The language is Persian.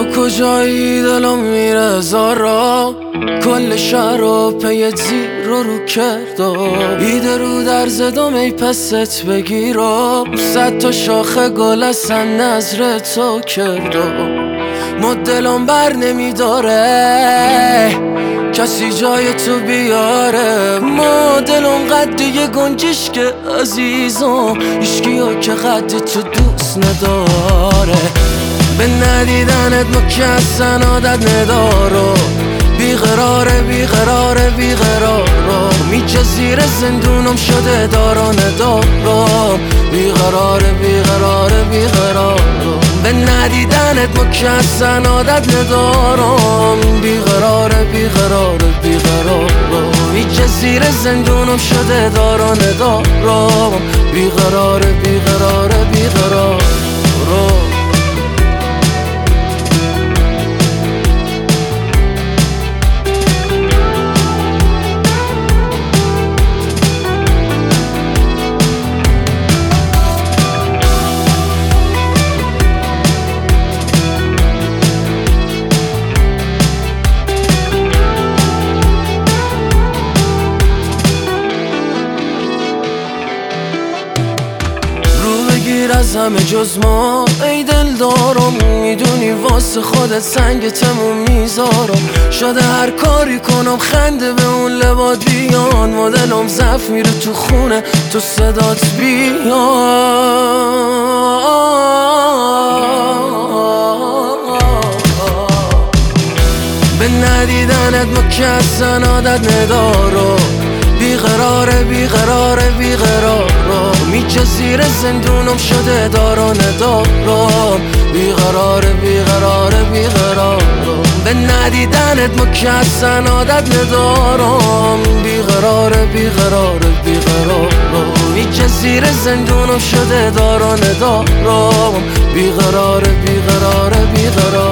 تو کجایی دلم میره زارا، کل شهر رو پی زیر رو کرده، ایده رو در زدم ای پست بگیرم، 100 تا شاخه گل اصلا نظر تو کرده، ما دلم بر نمیداره کسی جای تو بیاره، ما دلم قد یه گنجش که عزیزم اشکیو که قد تو دوست نداره، به ندیدنت ما که اصلا عادت ندارم، بیقراره بیقراره بیقراره، میچه زیر زندونم شده داران دارم، بیقراره بیقراره بیقراره، به ندیدنت ما که اصلا عادت ندارم، بیقراره بیقراره بیقراره، میچه زیر زندونم شده داران دارم، بیقراره بیقراره بیقراره. از همه جز ما ای دل دارم، میدونی واسه خودت سنگ تموم میذارم، شده هر کاری کنم خنده به اون لبات بیان، و دلم ضعف میره تو خونه تو صدات بیان، به ندیدنت ما که اصلا عادت ندارم، بیقراره بیقراره بیقراره، میچه زیر زندونم شده داران دارم، بیقراره بیقراره بیقراره، به ندیدنت ما که اصلا عادت ندارم، بیقراره بیقراره بیقراره، میچه زیر زندونم شده داران دارم، بیقراره بیقراره بیقراره.